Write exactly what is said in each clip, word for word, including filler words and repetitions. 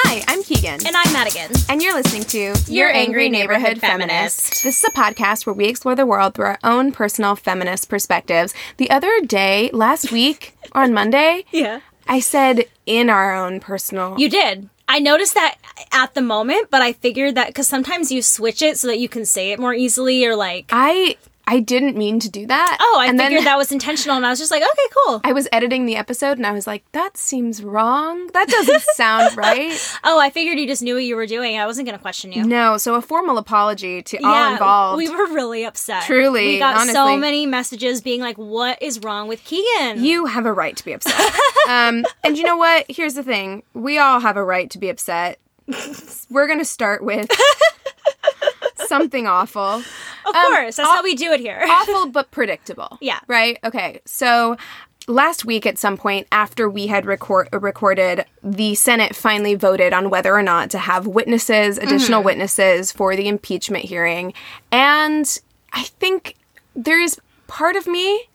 Hi, I'm Keegan. And I'm Madigan. And you're listening to Your, Your Angry, Angry Neighborhood, Neighborhood Feminist. Feminist. This is a podcast where we explore the world through our own personal feminist perspectives. The other day, last week, or on Monday, yeah, I said in our own personal... You did. I noticed that at the moment, but I figured that because sometimes you switch it so that you can say it more easily or like... I... I didn't mean to do that. Oh, I and figured then that was intentional, and I was just like, okay, cool. I was editing the episode, and I was like, that seems wrong. That doesn't sound right. Oh, I figured you just knew what you were doing. I wasn't going to question you. No, so a formal apology to yeah, all involved. We were really upset. Truly, We got honestly. so many messages being like, what is wrong with Keegan? You have a right to be upset. um, and you know what? Here's the thing. We all have a right to be upset. We're going to start with... something awful. Of um, course. That's aw- how we do it here. Awful, but predictable. Yeah. Right? Okay. So last week at some point after we had record- recorded, the Senate finally voted on whether or not to have witnesses, additional mm-hmm. witnesses for the impeachment hearing. And I think there is part of me,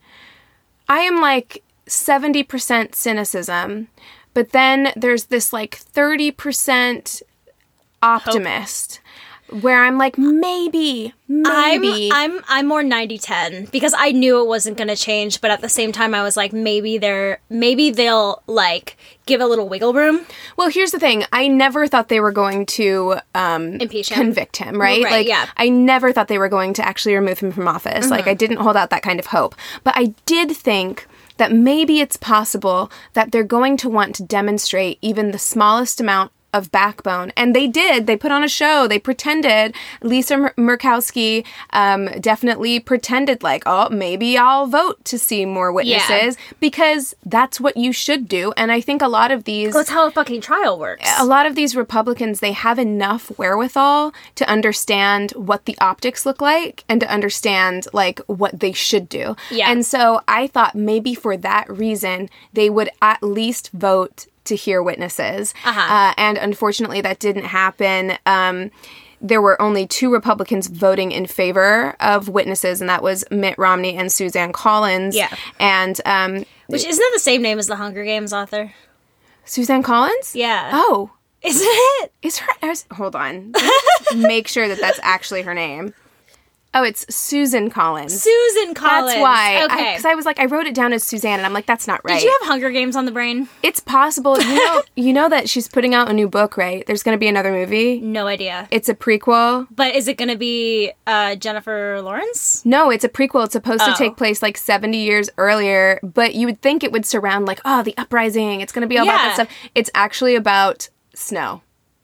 I am like seventy percent cynicism, but then there's this like thirty percent optimist. Hope. Where I'm like, maybe, maybe. I'm I'm I'm more ninety ten because I knew it wasn't going to change, but at the same time I was like, maybe they're maybe they'll like give a little wiggle room. Well, here's the thing. I never thought they were going to um, impeach him. Convict him, right? Right, like, yeah. I never thought they were going to actually remove him from office. Mm-hmm. Like, I didn't hold out that kind of hope. But I did think that maybe it's possible that they're going to want to demonstrate even the smallest amount of backbone. And they did. They put on a show. They pretended. Lisa Mur- Murkowski um, definitely pretended like, oh, maybe I'll vote to see more witnesses. Yeah. Because that's what you should do. And I think a lot of these... That's how a fucking trial works. A lot of these Republicans, they have enough wherewithal to understand what the optics look like and to understand, like, what they should do. Yeah. And so I thought maybe for that reason, they would at least vote to hear witnesses. Uh-huh. Uh, and unfortunately, that didn't happen. Um, there were only two Republicans voting in favor of witnesses, and that was Mitt Romney and Suzanne Collins. Yeah. And... Um, Which, isn't that the same name as the Hunger Games author? Suzanne Collins? Yeah. Oh. Isn't it? Is her... Is, hold on. Make sure that that's actually her name. Oh, it's Susan Collins. Susan Collins. That's why. Okay. Because I, I was like, I wrote it down as Suzanne, and I'm like, that's not right. Did you have Hunger Games on the brain? It's possible. You know, you know that she's putting out a new book, right? There's going to be another movie. No idea. It's a prequel. But is it going to be uh, Jennifer Lawrence? No, it's a prequel. It's supposed oh. to take place like seventy years earlier, but you would think it would surround like, oh, the uprising. It's going to be all yeah. about that stuff. It's actually about snow.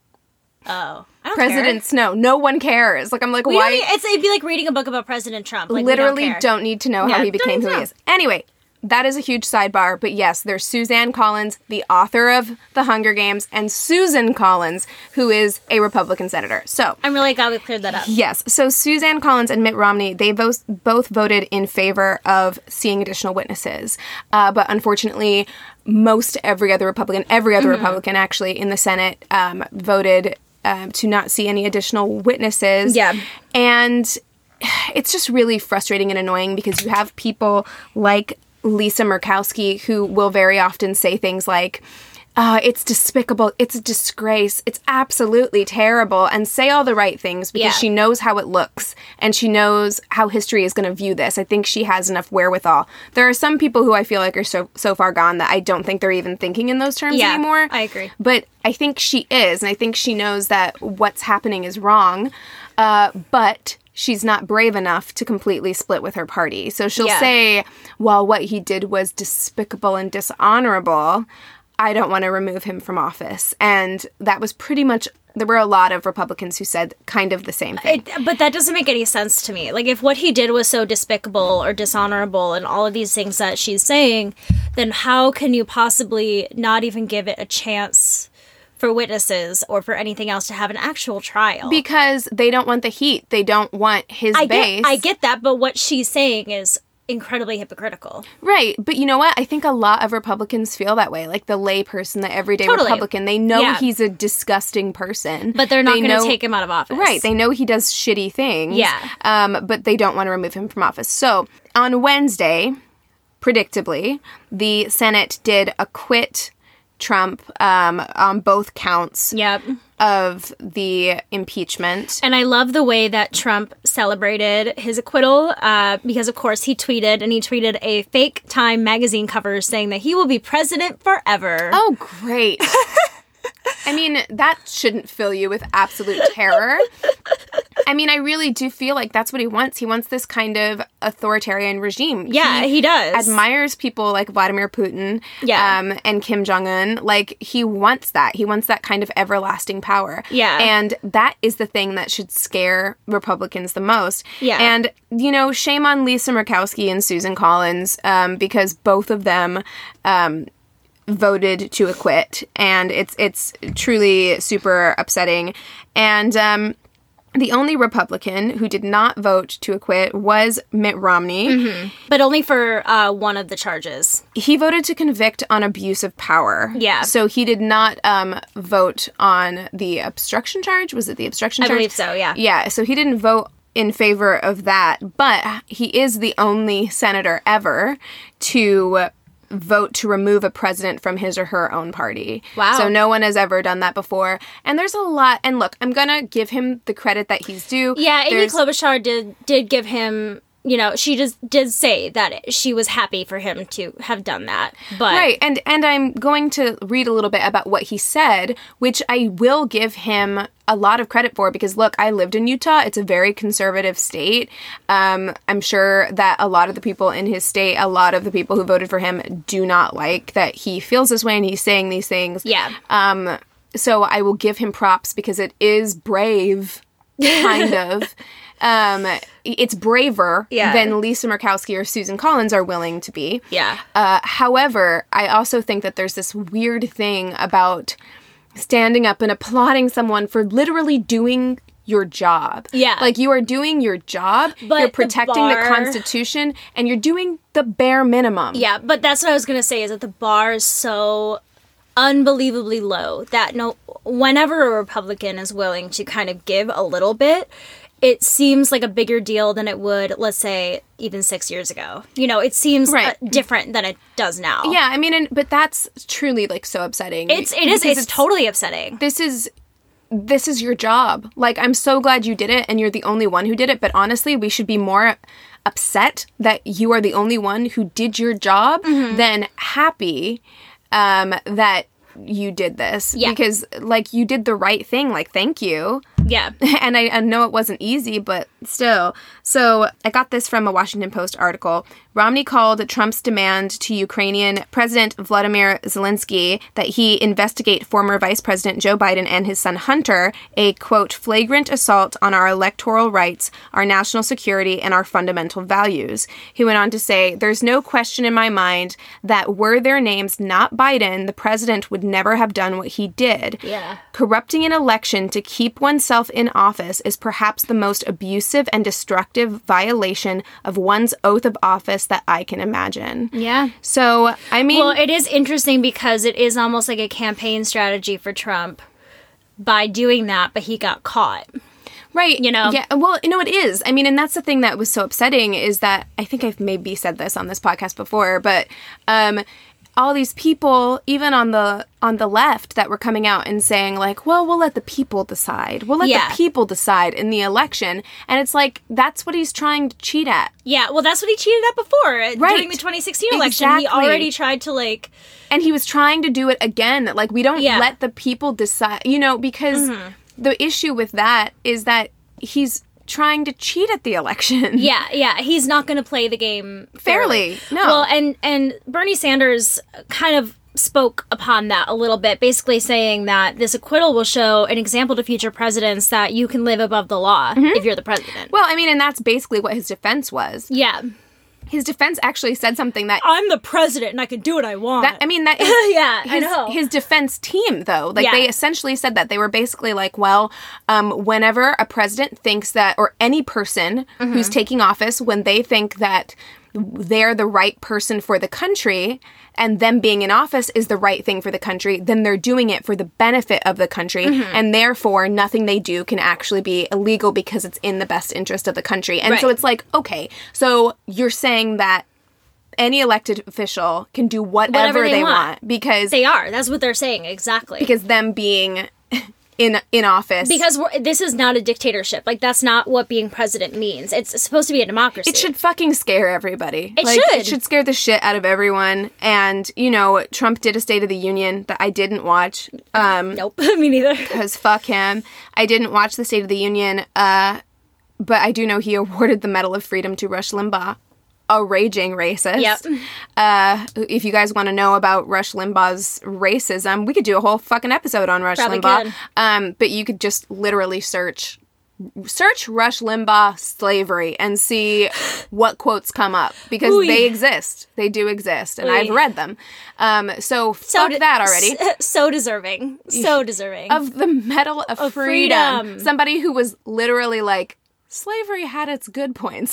Oh. I don't President care. Snow. No one cares. Like, I'm like, we why? It's, it'd be like reading a book about President Trump. Like, literally we don't, don't need to know yeah, how he became who he is. Anyway, that is a huge sidebar. But yes, there's Suzanne Collins, the author of The Hunger Games, and Susan Collins, who is a Republican senator. So I'm really glad we cleared that up. Yes. So Suzanne Collins and Mitt Romney, they both both voted in favor of seeing additional witnesses. Uh, but unfortunately, most every other Republican, every other mm-hmm. Republican actually in the Senate um, voted Um, to not see any additional witnesses. Yeah. And it's just really frustrating and annoying because you have people like Lisa Murkowski who will very often say things like, uh, it's despicable, it's a disgrace, it's absolutely terrible, and say all the right things because yeah. she knows how it looks and she knows how history is going to view this. I think she has enough wherewithal. There are some people who I feel like are so so far gone that I don't think they're even thinking in those terms yeah, anymore. I agree. But I think she is, and I think she knows that what's happening is wrong, uh, but she's not brave enough to completely split with her party. So she'll yeah. say, well, what he did was despicable and dishonorable. I don't want to remove him from office. And that was pretty much, there were a lot of Republicans who said kind of the same thing. It, but that doesn't make any sense to me. Like, if what he did was so despicable or dishonorable and all of these things that she's saying, then how can you possibly not even give it a chance for witnesses or for anything else to have an actual trial? Because they don't want the heat. They don't want his I base. Get, I get that, but what she's saying is incredibly hypocritical. Right. But you know what? I think a lot of Republicans feel that way. Like the lay person, the everyday totally. Republican. They know yeah. he's a disgusting person. But they're not they going to know, take him out of office. Right. They know he does shitty things. Yeah. Um, but they don't want to remove him from office. So on Wednesday, predictably, the Senate did acquit Trump um, on both counts Yep. of the impeachment. And I love the way that Trump celebrated his acquittal uh, because, of course, he tweeted, and he tweeted a fake Time magazine cover saying that he will be president forever. Oh, great. I mean, that shouldn't fill you with absolute terror. I mean, I really do feel like that's what he wants. He wants this kind of authoritarian regime. Yeah, he, he does. Admires people like Vladimir Putin Yeah. um, and Kim Jong-un. Like, he wants that. He wants that kind of everlasting power. Yeah. And that is the thing that should scare Republicans the most. Yeah. And, you know, shame on Lisa Murkowski and Susan Collins um, because both of them... Um, voted to acquit, and it's it's truly super upsetting. And um, the only Republican who did not vote to acquit was Mitt Romney. Mm-hmm. But only for uh, one of the charges. He voted to convict on abuse of power. Yeah. So he did not um, vote on the obstruction charge. Was it the obstruction I charge? believe so, yeah. Yeah, so he didn't vote in favor of that, but he is the only senator ever to vote to remove a president from his or her own party. Wow. So no one has ever done that before. And there's a lot, and look, I'm gonna give him the credit that he's due. Yeah, Amy There's- Klobuchar did did give him, you know, she just did say that she was happy for him to have done that. But Right, and and I'm going to read a little bit about what he said, which I will give him a lot of credit for, because look, I lived in Utah. It's a very conservative state. Um, I'm sure that a lot of the people in his state, a lot of the people who voted for him do not like that he feels this way and he's saying these things. Yeah. Um, so I will give him props because it is brave, kind of. Um, it's braver Yeah. than Lisa Murkowski or Susan Collins are willing to be. Yeah. Uh, however, I also think that there's this weird thing about standing up and applauding someone for literally doing your job. Yeah. Like, you are doing your job, But you're the protecting the, bar- Constitution, and you're doing the bare minimum. Yeah, but that's what I was going to say, is that the bar is so unbelievably low that no whenever a Republican is willing to kind of give a little bit, it seems like a bigger deal than it would, let's say, even six years ago. You know, it seems Right. uh, different than it does now. Yeah, I mean, and, but that's truly, like, so upsetting. It's, it is, Because it's totally upsetting. This is... This is your job. Like, I'm so glad you did it, and you're the only one who did it, but honestly, we should be more upset that you are the only one who did your job Mm-hmm. than happy um, that you did this. Yeah. Because, like, you did the right thing. Like, thank you. Yeah. And I, I know it wasn't easy, but still. So I got this from a Washington Post article. Romney called Trump's demand to Ukrainian President Vladimir Zelensky that he investigate former Vice President Joe Biden and his son Hunter a, quote, flagrant assault on our electoral rights, our national security, and our fundamental values. He went on to say, there's no question in my mind that were their names not Biden, the president would never have done what he did. Yeah. Corrupting an election to keep oneself in office is perhaps the most abusive and destructive violation of one's oath of office that I can imagine. Yeah. So, I mean... Well, it is interesting because it is almost like a campaign strategy for Trump by doing that, but he got caught. Right. You know? Yeah. Well, you know, it is. I mean, and that's the thing that was so upsetting is that, I think I've maybe said this on this podcast before, but um, all these people, even on the on the left, that were coming out and saying, like, well, we'll let the people decide. We'll let Yeah. the people decide in the election. And it's like, that's what he's trying to cheat at. Yeah, well, that's what he cheated at before. During Right. the twenty sixteen election, he Exactly. already tried to, like... And he was trying to do it again. Like, we don't Yeah. let the people decide, you know, because the issue with that is that he's trying to cheat at the election. Yeah, yeah, he's not going to play the game fairly. Fairly, no. Well, and, and Bernie Sanders kind of spoke upon that a little bit, basically saying that this acquittal will show an example to future presidents that you can live above the law if you're the president. Well, I mean, and that's basically what his defense was. Yeah. His defense actually said something that... I'm the president and I can do what I want. That, I mean, that is Yeah, I his, know. his defense team, though. Like, Yeah. they essentially said that. They were basically like, well, um, whenever a president thinks that, or any person Mm-hmm. who's taking office, when they think that they're the right person for the country, and them being in office is the right thing for the country, then they're doing it for the benefit of the country, Mm-hmm. and therefore nothing they do can actually be illegal because it's in the best interest of the country. And so Right. it's like, okay, so you're saying that any elected official can do whatever, Whatever they they want. want. because They are. That's what they're saying. Exactly. because them being in in office. Because we're, this is not a dictatorship. Like, that's not what being president means. It's supposed to be a democracy. It should fucking scare everybody. It like, should. It should scare the shit out of everyone. And, you know, Trump did a State of the Union that I didn't watch. Um, Nope. Me neither. Because fuck him. I didn't watch the State of the Union, uh, but I do know he awarded the Medal of Freedom to Rush Limbaugh. A raging racist. Yep. Uh, if you guys want to know about Rush Limbaugh's racism, we could do a whole fucking episode on Rush Probably Limbaugh. could. Um, but you could just literally search search Rush Limbaugh slavery and see what quotes come up because Ooh. they exist. They do exist, and Ooh. I've read them. Um, so, So fuck de- that already. s- So deserving. So deserving. Of the Medal of, Of freedom. freedom. Somebody who was literally like, slavery had its good points.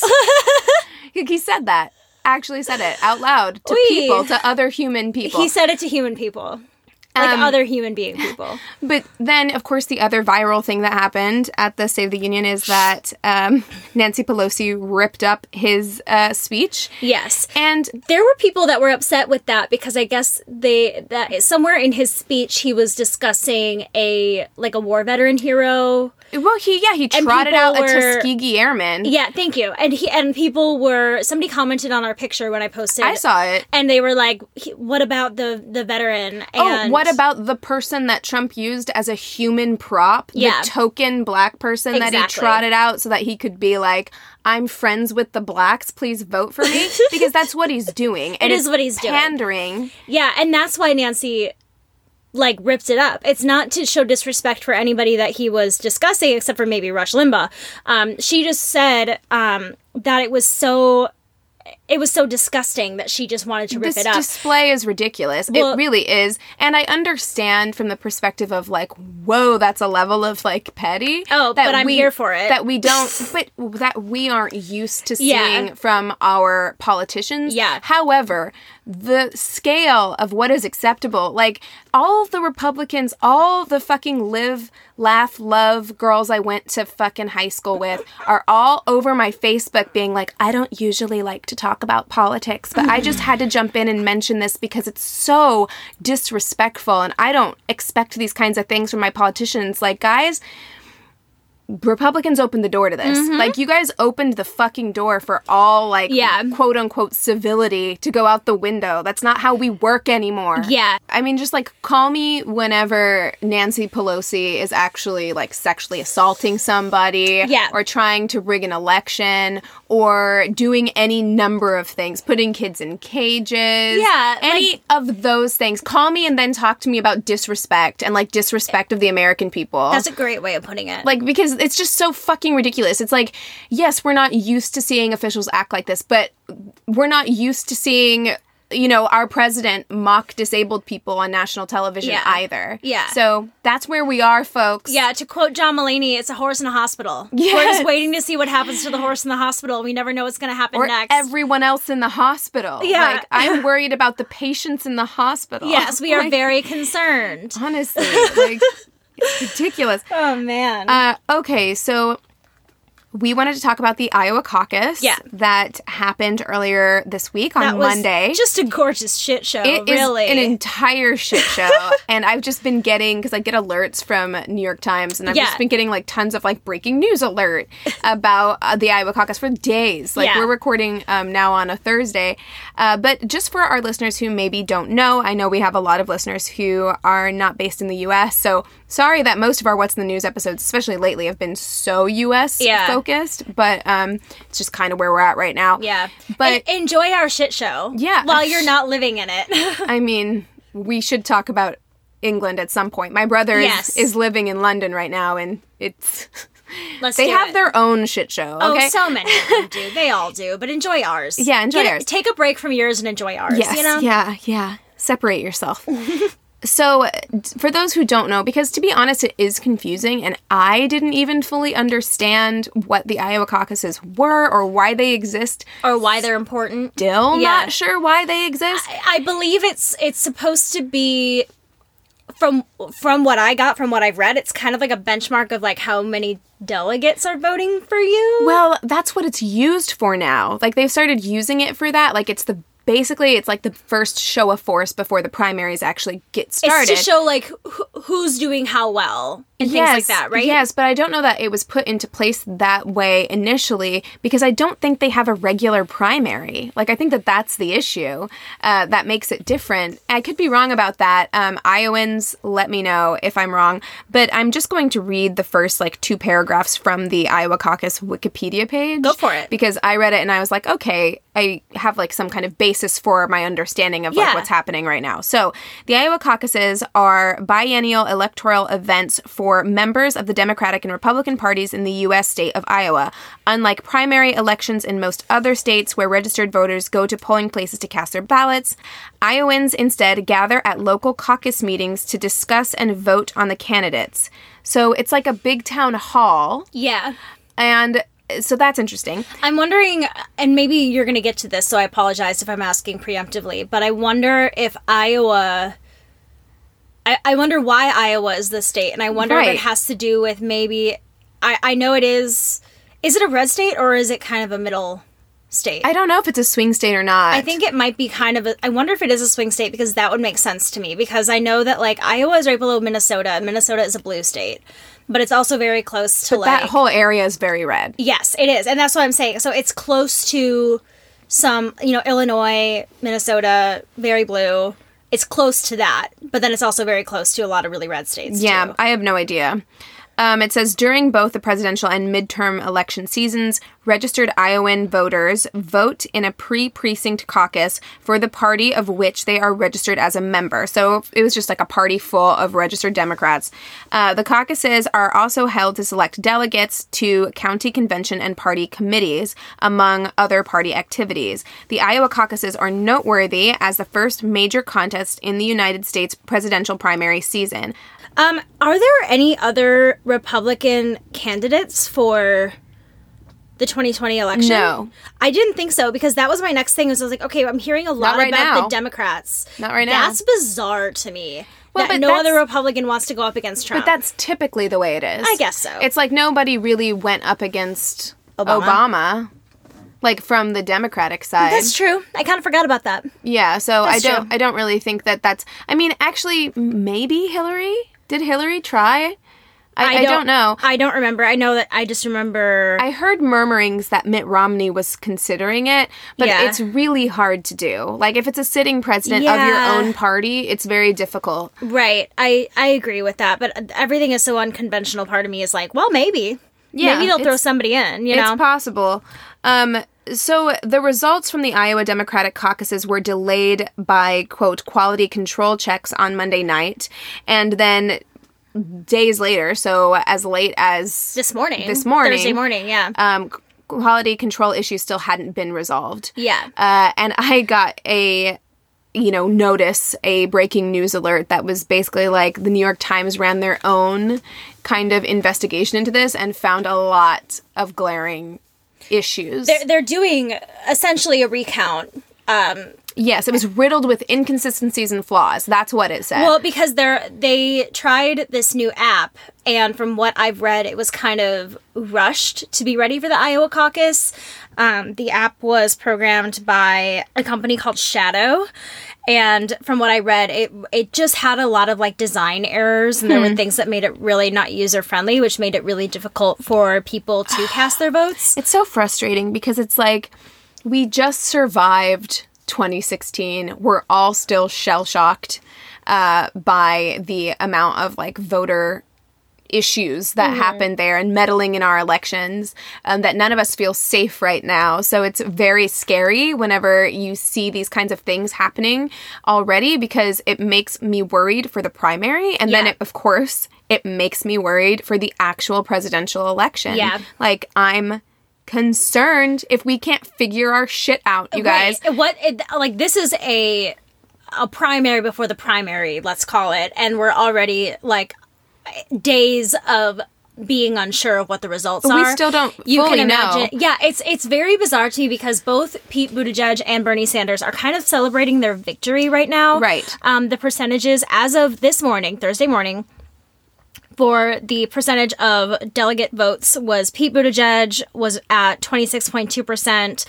He said that. Actually said it out loud to Wee. people, to other human people. He said it to human people. Like Um, other human being people. But then, of course, the other viral thing that happened at the State of the Union is that um, Nancy Pelosi ripped up his uh, speech. Yes. And There were people that were upset with that because I guess they that somewhere in his speech he was discussing a like a war veteran hero. well, he yeah he And trotted people out a were- Tuskegee Airman. Yeah, thank you. And he and people were somebody commented on our picture when I posted. I saw it. And they were like, he- "What about the the veteran?" Oh, And what about the person that Trump used as a human prop? Yeah. The token black person that he Exactly. trotted out so that he could be like, I'm friends with the blacks, please vote for me? Because that's what he's doing. And It is it's what he's doing. pandering. Yeah, and that's why Nancy like ripped it up. It's not to show disrespect for anybody that he was discussing, except for maybe Rush Limbaugh. Um, she just said um, that it was so it was so disgusting that she just wanted to rip This it up. display is ridiculous. Well- it really is. And I understand from the perspective of like, whoa, that's a level of like petty. Oh, that but I'm we- here for it. That we don't, but that we aren't used to Yeah. seeing from our politicians. Yeah. However, the scale of what is acceptable, like all of the Republicans, all the fucking live, laugh, love girls I went to fucking high school with are all over my Facebook being like, I don't usually like to talk about politics, but I just had to jump in and mention this because it's so disrespectful and I don't expect these kinds of things from my politicians. Like, guys, Republicans opened the door to this. Like, you guys opened the fucking door for all, like, Yeah. quote unquote civility to go out the window. That's not how we work anymore. Yeah. I mean, just like, call me whenever Nancy Pelosi is actually, like, sexually assaulting somebody. Yeah. Or trying to rig an election or doing any number of things, putting kids in cages. Yeah, Any of those things. Call me and then talk to me about disrespect and, like, disrespect of the American people. That's a great way of putting it. Like, because it's just so fucking ridiculous. It's like, yes, we're not used to seeing officials act like this, but we're not used to seeing, you know, our president mock disabled people on national television Yeah. either. Yeah. So that's where we are, folks. Yeah, to quote John Mulaney, it's a horse in a hospital. We're Yes. just waiting to see what happens to the horse in the hospital. We never know what's going to happen Or next. everyone else in the hospital. Yeah. Like, I'm worried about the patients in the hospital. Yes, we are Like, very concerned. honestly, like, it's ridiculous. Oh, man. Uh, okay, so we wanted to talk about the Iowa caucus Yeah. that happened earlier this week on that was Monday. just a gorgeous shit show, It is really. an entire shit show. And I've just been getting, because I get alerts from New York Times, and I've Yeah. just been getting like tons of like breaking news alert about uh, the Iowa caucus for days. Like, Yeah. we're recording um, now on a Thursday. Uh, but just for our listeners who maybe don't know, I know we have a lot of listeners who are not based in the U S. So sorry that most of our What's in the News episodes, especially lately, have been so U S Yeah. focused. But um, it's just kind of where we're at right now. yeah. But En- enjoy our shit show. Yeah. While you're not living in it. I mean, we should talk about England at some point. My brother Yes. is, is living in London right now, and it's Let's they do have it. their own shit show. Okay, Oh, so many of them do. They all do. But enjoy ours. Yeah, enjoy Get a- ours. Take a break from yours and enjoy ours. yes, You know? yeah, yeah. Separate yourself. So, for those who don't know, because to be honest, it is confusing, and I didn't even fully understand what the Iowa caucuses were or why they exist. Or why they're important. Still Yeah. not sure why they exist. I believe it's it's supposed to be from from what I got from what I've read, it's kind of like a benchmark of like how many delegates are voting for you. Well, that's what it's used for now. Like, they've started using it for that. Like, it's the basically it's like the first show of force before the primaries actually get started. It's to show like wh- who's doing how well and yes, things like that, right? Yes, but I don't know that it was put into place that way initially because I don't think they have a regular primary. Like, I think that that's the issue uh, that makes it different. I could be wrong about that. Um, Iowans, let me know if I'm wrong. But I'm just going to read the first, like, two paragraphs from the Iowa Caucus Wikipedia page. Go for it. Because I read it and I was like, okay, I have, like, some kind of basis for my understanding of, like, Yeah. what's happening right now. So, the Iowa caucuses are biennial electoral events for for members of the Democratic and Republican parties in the U S state of Iowa. Unlike primary elections in most other states where registered voters go to polling places to cast their ballots, Iowans instead gather at local caucus meetings to discuss and vote on the candidates. So it's like a big town hall. Yeah. And so that's interesting. I'm wondering, and maybe you're going to get to this, so I apologize if I'm asking preemptively, but I wonder if Iowa... I, I wonder why Iowa is the state, and I wonder Right. if it has to do with maybe... I, I know it is... Is it a red state, or is it kind of a middle state? I don't know if it's a swing state or not. I think it might be kind of a... I wonder if it is a swing state, because that would make sense to me, because I know that, like, Iowa is right below Minnesota, and Minnesota is a blue state, but it's also very close to, but like... that whole area is very red. Yes, it is, and that's what I'm saying. So it's close to some, you know, Illinois, Minnesota, very blue. It's close to that, but then it's also very close to a lot of really red states, Yeah, too. I have no idea. Um, it says, during both the presidential and midterm election seasons, registered Iowan voters vote in a pre-precinct caucus for the party of which they are registered as a member. So it was just like a party full of registered Democrats. Uh, the caucuses are also held to select delegates to county convention and party committees, among other party activities. The Iowa caucuses are noteworthy as the first major contest in the United States presidential primary season. Um, are there any other Republican candidates for the twenty twenty election? No. I didn't think so, because that was my next thing. Was I was like, okay, I'm hearing a lot right about now. the Democrats. Not right now. That's bizarre to me. Well, that but no that's- other Republican wants to go up against Trump. But that's typically the way it is. I guess so. It's like nobody really went up against Obama. Obama, like from the Democratic side. That's true. I kind of forgot about that. Yeah, so That's I don't true. I don't really think that that's I mean, actually maybe Hillary? Did Hillary try? I, I, don't, know. I don't remember. I know that I just remember. I heard murmurings that Mitt Romney was considering it, but Yeah. it's really hard to do. Like, if it's a sitting president Yeah. of your own party, it's very difficult. Right. I, I agree with that. But everything is so unconventional. Part of me is like, well, maybe. Yeah, Maybe they'll throw it's- somebody in, you know? It's possible. Um, so the results from the Iowa Democratic caucuses were delayed by, quote, quality control checks on Monday night. And then days later, so as late as This morning. This morning. Thursday morning, yeah. um, quality control issues still hadn't been resolved. Yeah. Uh, and I got a, you know, notice, a breaking news alert that was basically like the New York Times ran their own kind of investigation into this and found a lot of glaring issues. They're, they're doing essentially a recount. Um, Yes, it was riddled with inconsistencies and flaws. That's what it said. well, because they're they tried this new app, and from what I've read, it was kind of rushed to be ready for the Iowa caucus. Um, the app was programmed by a company called Shadow, and from what I read, it it just had a lot of like design errors, and there were things that made it really not user friendly, which made it really difficult for people to cast their votes. It's so frustrating because it's like we just survived twenty sixteen. We're all still shell-shocked uh, by the amount of like voter issues that Mm-hmm. happened there and meddling in our elections, um, that none of us feel safe right now. So it's very scary whenever you see these kinds of things happening already, because it makes me worried for the primary. And then, Yeah. it, of course, it makes me worried for the actual presidential election. Yeah. Like, I'm concerned if we can't figure our shit out, you guys. Right. What it, like this is a a primary before the primary, let's call it, and we're already like days of being unsure of what the results But we are. still don't You fully can imagine. know. Yeah, it's it's very bizarre to me because both Pete Buttigieg and Bernie Sanders are kind of celebrating their victory right now. Right. Um, the percentages as of this morning, Thursday morning, for the percentage of delegate votes was Pete Buttigieg was at twenty-six point two percent.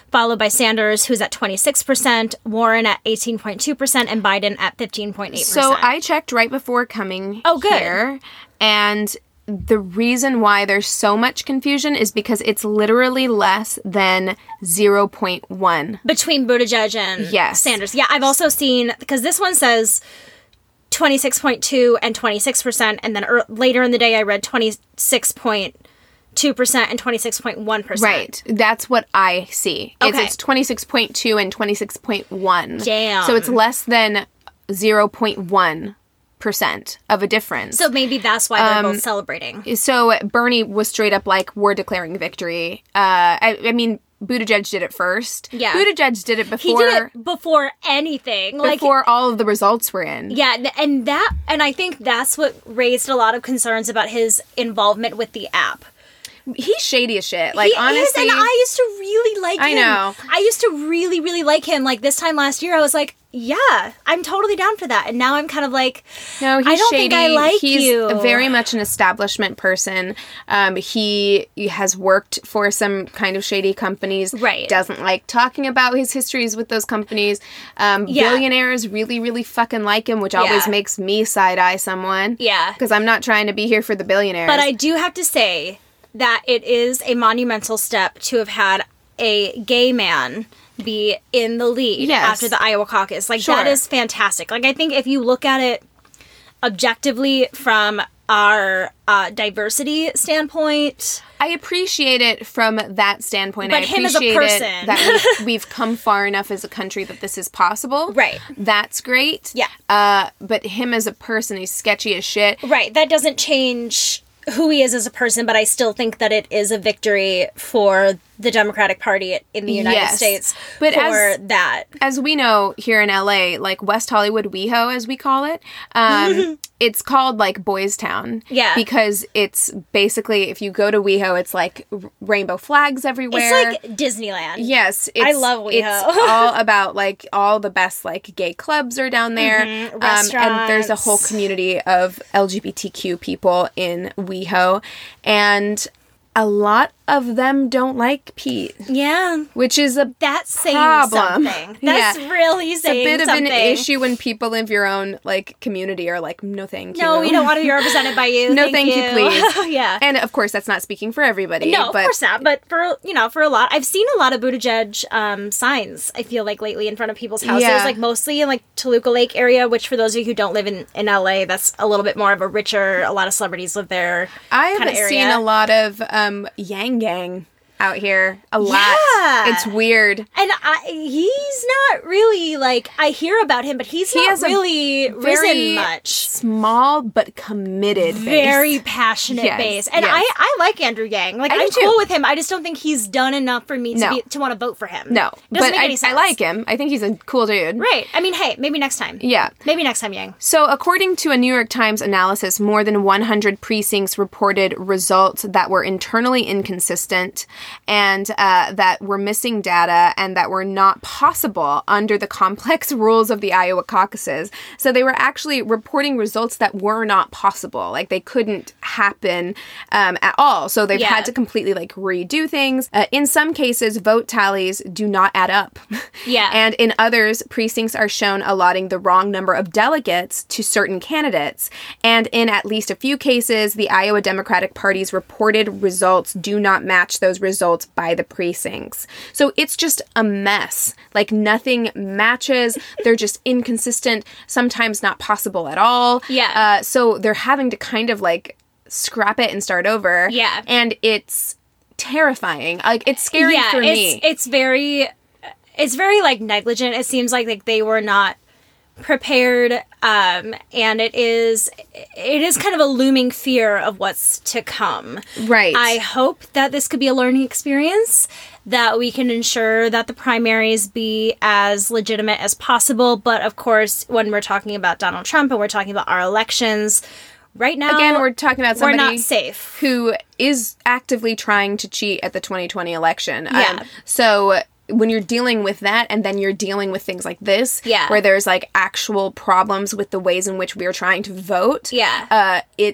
followed by Sanders, who's at twenty-six percent, Warren at eighteen point two percent, and Biden at fifteen point eight percent. So I checked right before coming oh, good. here, and the reason why there's so much confusion is because it's literally less than zero point one. Between Buttigieg and yes. Sanders. Yeah, I've also seen, because this one says twenty-six point two and twenty-six percent, and then er, later in the day I read twenty-six point two percent and twenty-six point one percent. Right. That's what I see. It's, Okay. it's twenty-six point two and twenty-six point one. Damn. So it's less than zero point one percent of a difference. So maybe that's why they're Um, both celebrating. So Bernie was straight up like, we're declaring victory. Uh, I, I mean, Buttigieg did it first. Yeah. Buttigieg did it before, He did it before anything. Like, before all of the results were in. yeah, th- and that, and I think that's what raised a lot of concerns about his involvement with the app. He's shady as shit. Like, he honestly. is, and I used to really like I him. know. I used to really, really like him. Like, this time last year, I was like, yeah, I'm totally down for that. And now I'm kind of like, No, he's I don't shady. think I like he's you. very much an establishment person. Um, he has worked for some kind of shady companies. Right. Doesn't like talking about his histories with those companies. Um, Yeah. Billionaires really, really fucking like him, which always Yeah. makes me side-eye someone. Yeah. Because I'm not trying to be here for the billionaires. But I do have to say that it is a monumental step to have had a gay man be in the lead Yes. after the Iowa caucus. Like, Sure. that is fantastic. Like, I think if you look at it objectively from our uh, diversity standpoint, I appreciate it from that standpoint. But I him as a appreciate person. it that we've, we've come far enough as a country that this is possible. Right. That's great. Yeah. Uh, but him as a person, he's sketchy as shit. right, that doesn't change who he is as a person, but I still think that it is a victory for the Democratic Party in the United Yes. States But for as- that. As we know here in L A, like West Hollywood WeHo, as we call it, um, it's called like Boys Town. Yeah. Because it's basically, if you go to WeHo, it's like r- rainbow flags everywhere. It's like Disneyland. Yes, it's, I love WeHo. It's all about like all the best like gay clubs are down there, Mhm, um, and there's a whole restaurants. community of L G B T Q people in WeHo, and a lot of them don't like Pete, Yeah. which is a That's saying problem. something. That's Yeah. really It's a saying bit of something. an issue when people of your own like community are like, no, thank you. No, we don't want to be represented by you. No, thank you, please. yeah. And of course, that's not speaking for everybody. No, of but course not. But for you know, for a lot, I've seen a lot of Buttigieg um, signs. I feel like lately in front of people's houses, Yeah. like mostly in like Toluca Lake area. Which for those of you who don't live in, in L A, that's a little bit more of a richer. A lot of celebrities live there. I kinda haven't area. seen a lot of um, Yang Gang out here. A lot. Yeah. It's weird. And I, he's not really like I hear about him, but he's He not has a really Very risen much. small but committed base. Very passionate Yes, base, and yes. I, I like Andrew Yang. Like I do I'm too. cool with him. I just don't think he's done enough for me to No. be, to want to vote for him. No, Doesn't but make I, any I sense. like him. I think he's a cool dude. Right. I mean, hey, maybe next time. Yeah. Maybe next time, Yang. So, according to a New York Times analysis, more than one hundred precincts reported results that were internally inconsistent and uh, that were missing data and that were not possible under the complex rules of the Iowa caucuses. So, they were actually reporting results that were not possible. Like, they couldn't happen um, at all. So, they've Yeah. had to completely, like, redo things. Uh, in some cases, vote tallies do not add up. Yeah. And in others, precincts are shown allotting the wrong number of delegates to certain candidates. And in at least a few cases, the Iowa Democratic Party's reported results do not match those results by the precincts. So it's just a mess. Like nothing matches. They're just inconsistent, sometimes not possible at all. Yeah. Uh, so they're having to kind of like scrap it and start over. Yeah. And it's terrifying. Like it's scary yeah, for it's, me. it's very, it's very like negligent. It seems like like they were not prepared, um, and it is, it is kind of a looming fear of what's to come. Right. I hope that this could be a learning experience, that we can ensure that the primaries be as legitimate as possible. But of course, when we're talking about Donald Trump and we're talking about our elections, right now, Again, we're talking about we're somebody not safe. who is actively trying to cheat at the twenty twenty election. Yeah. Um, so when you're dealing with that and then you're dealing with things like this, Yeah. where there's like actual problems with the ways in which we are trying to vote, Yeah. uh, it's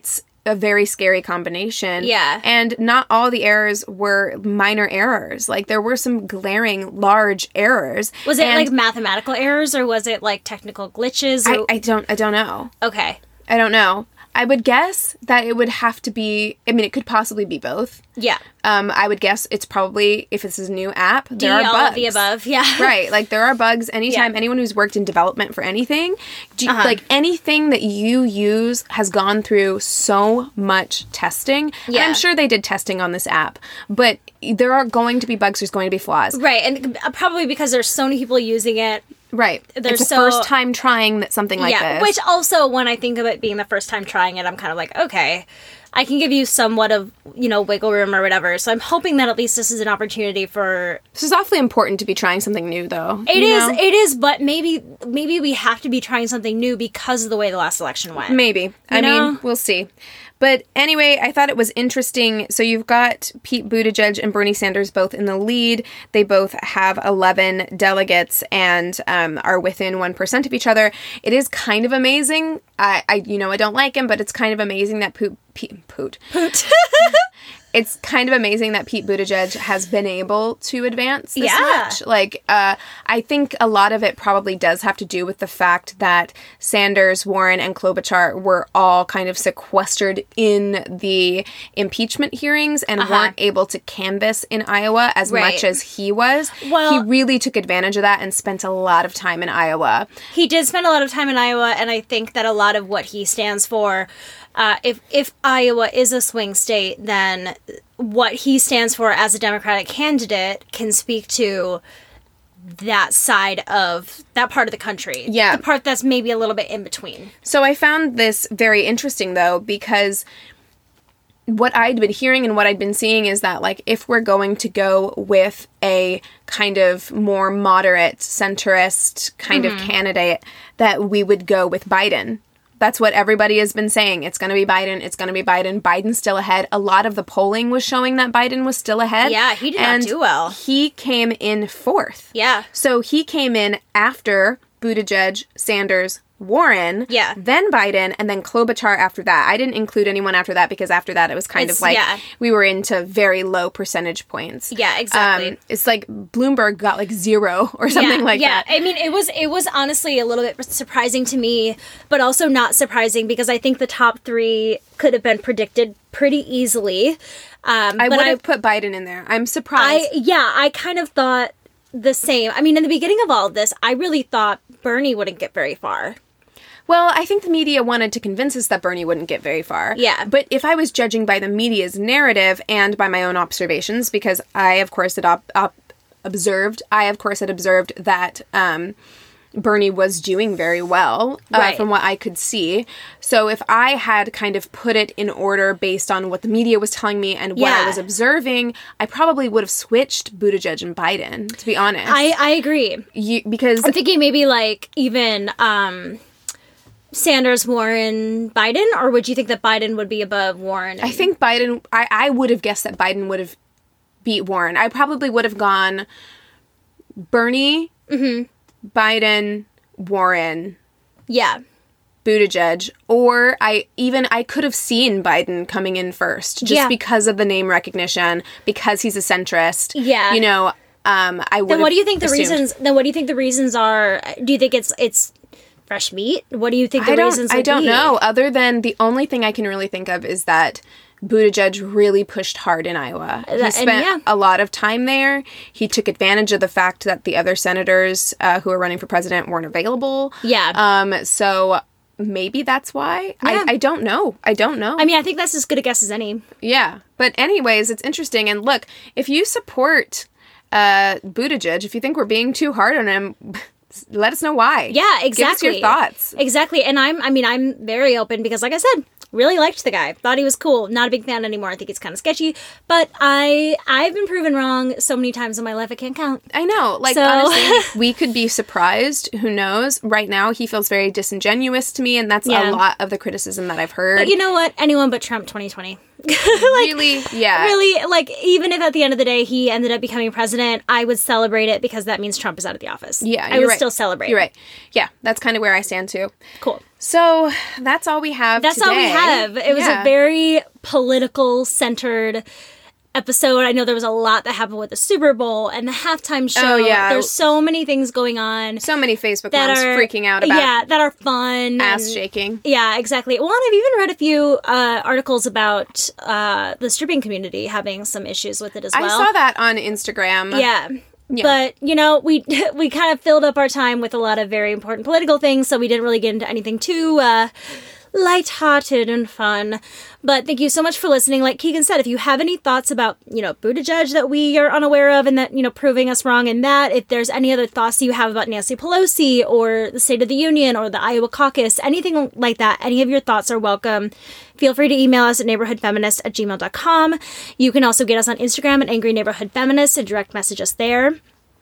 a very scary combination. Yeah. And not all the errors were minor errors. Like, there were some glaring, large errors. Was it and like mathematical errors or was it like technical glitches? Or... I, I don't I don't know. Okay. I don't know. I would guess that it would have to be, I mean, it could possibly be both. Yeah. Um, I would guess it's probably, if this is a new app, there D, are all bugs. of the above, yeah. Right. Like, there are bugs anytime Yeah. anyone who's worked in development for anything, do, Uh-huh. like, anything that you use has gone through so much testing. And Yeah. I'm sure they did testing on this app, but there are going to be bugs, there's going to be flaws. Right. And probably because there's so many people using it. Right. There's it's the so- first time trying that something like yeah. this. Which also, when I think of it being the first time trying it, I'm kind of like, okay, I can give you somewhat of, you know, wiggle room or whatever. So I'm hoping that at least this is an opportunity for... This is awfully important to be trying something new, though. It you is, know? it is, but maybe maybe we have to be trying something new because of the way the last election went. Maybe. I know? mean, we'll see. But anyway, I thought it was interesting. So you've got Pete Buttigieg and Bernie Sanders both in the lead. They both have eleven delegates and um, are within one percent of each other. It is kind of amazing. I, I you know, I don't like him, but it's kind of amazing that Poot... Pete, Poot. Poot. It's kind of amazing that Pete Buttigieg has been able to advance this Yeah. much. Like, uh, I think a lot of it probably does have to do with the fact that Sanders, Warren, and Klobuchar were all kind of sequestered in the impeachment hearings and Uh-huh. weren't able to canvass in Iowa as Right. much as he was. Well- he really took advantage of that and spent a lot of time in Iowa. He did spend a lot of time in Iowa, and I think that a lot of what he stands for, uh, if if Iowa is a swing state, then what he stands for as a Democratic candidate can speak to that side of that part of the country. Yeah. The part that's maybe a little bit in between. So I found this very interesting, though, because what I'd been hearing and what I'd been seeing is that, like, if we're going to go with a kind of more moderate, centrist kind of candidate, that we would go with Biden. That's what everybody has been saying. It's going to be Biden. It's going to be Biden. Biden's still ahead. A lot of the polling was showing that Biden was still ahead. Yeah, he did not and do well. He came in fourth. Yeah. So he came in after Buttigieg, Sanders, Warren, Yeah. then Biden, and then Klobuchar after that. I didn't include anyone after that because after that it was kind It's- of like yeah. we were into very low percentage points. Yeah, exactly. Um, it's like Bloomberg got like zero or something yeah, like yeah. that. I mean, it was it was honestly a little bit surprising to me, but also not surprising because I think the top three could have been predicted pretty easily. Um, I but would have put Biden in there. I'm I surprised. yeah, I kind of thought the same. I mean, in the beginning of all of this, I really thought Bernie wouldn't get very far. Well, I think the media wanted to convince us that Bernie wouldn't get very far. Yeah. But if I was judging by the media's narrative and by my own observations, because I, of course, had op- op- observed, I, of course, had observed that um, Bernie was doing very well uh, Right. from what I could see. So if I had kind of put it in order based on what the media was telling me and what I Yeah. was observing, I probably would have switched Buttigieg and Biden, to be honest. I, I agree. you, because I'm thinking maybe like even um, Sanders, Warren, Biden, or would you think that Biden would be above Warren? I think Biden, I, I would have guessed that Biden would have beat Warren. I probably would have gone Bernie, Biden, Warren, yeah. Buttigieg, or I even, I could have seen Biden coming in first just Yeah. because of the name recognition, because he's a centrist. Yeah. You know, um, I would Then what do you think the assumed. reasons? Then what do you think the reasons are? Do you think it's it's fresh meat? What do you think the I don't, reasons? I would don't be? know. Other than the only thing I can really think of is that Buttigieg really pushed hard in Iowa. He and spent yeah. a lot of time there. He took advantage of the fact that the other senators uh, who were running for president weren't available. Yeah. Um. So maybe that's why. Yeah. I, I don't know. I don't know. I mean, I think that's as good a guess as any. yeah. But anyways, it's interesting. And look, if you support uh, Buttigieg, if you think we're being too hard on him, let us know why. Yeah, exactly. Give us your thoughts. Exactly. And I'm, I mean, I'm very open because, like I said, really liked the guy. Thought he was cool. Not a big fan anymore. I think he's kind of sketchy. But I, I've been proven wrong so many times in my life I can't count. I know. Like, So- honestly, we could be surprised. Who knows? Right now, he feels very disingenuous to me, and that's Yeah. a lot of the criticism that I've heard. But you know what? Anyone but Trump twenty twenty. like, really, yeah. Really, like, even if at the end of the day he ended up becoming president, I would celebrate it because that means Trump is out of the office. Yeah, I would right. still celebrate. You're right. Yeah, that's kind of where I stand too. Cool. So that's all we have That's today. all we have. It was yeah. a very political centered episode. I know there was a lot that happened with the Super Bowl and the halftime show. Oh, yeah. There's so many things going on. So many Facebook that moms are freaking out about yeah, that are fun. ass and, shaking. Yeah, exactly. Well, and I've even read a few uh, articles about uh, the stripping community having some issues with it as well. I saw that on Instagram. Yeah. Yeah. But, you know, we we kind of filled up our time with a lot of very important political things, so we didn't really get into anything too uh, lighthearted and fun. But thank you so much for listening. Like Keegan said, if you have any thoughts about, you know, Buttigieg that we are unaware of and that, you know, proving us wrong in that, if there's any other thoughts you have about Nancy Pelosi or the State of the Union or the Iowa caucus, anything like that, any of your thoughts are welcome. Feel free to email us at neighborhoodfeminist at gmail dot com. You can also get us on Instagram at Angry Neighborhood Feminist and direct message us there.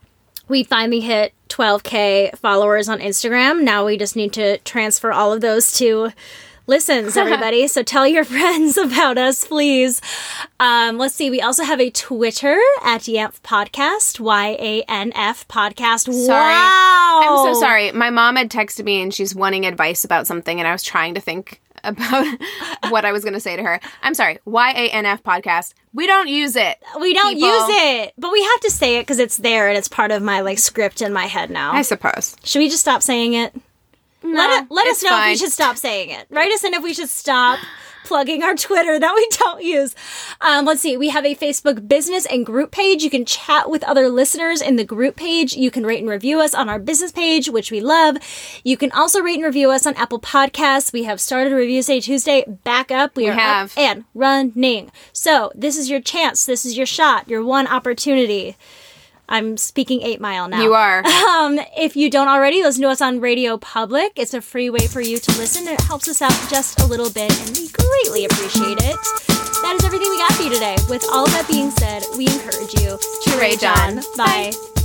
We finally hit twelve K followers on Instagram. Now we just need to transfer all of those to listens, everybody. So tell your friends about us, please. Um, let's see. We also have a Twitter at Yanf Podcast, Y A N F Podcast. Sorry. Wow. I'm so sorry. My mom had texted me and she's wanting advice about something, and I was trying to think about what I was going to say to her. I'm sorry. Y A N F Podcast. We don't use it. We don't people. use it, but we have to say it because it's there and it's part of my like script in my head now. I suppose. Should we just stop saying it? No, let it, let us it's know fine. if we should stop saying it. Write us in if we should stop plugging our Twitter that we don't use. Um, let's see. We have a Facebook business and group page. You can chat with other listeners in the group page. You can rate and review us on our business page, which we love. You can also rate and review us on Apple Podcasts. We have started Review Day Tuesday back up. We, We are have. up and running. So this is your chance. This is your shot. Your one opportunity. I'm speaking eight mile now. You are. Um, if you don't already, listen to us on Radio Public. It's a free way for you to listen. And it helps us out just a little bit, and we greatly appreciate it. That is everything we got for you today. With all of that being said, we encourage you to rage on. Bye.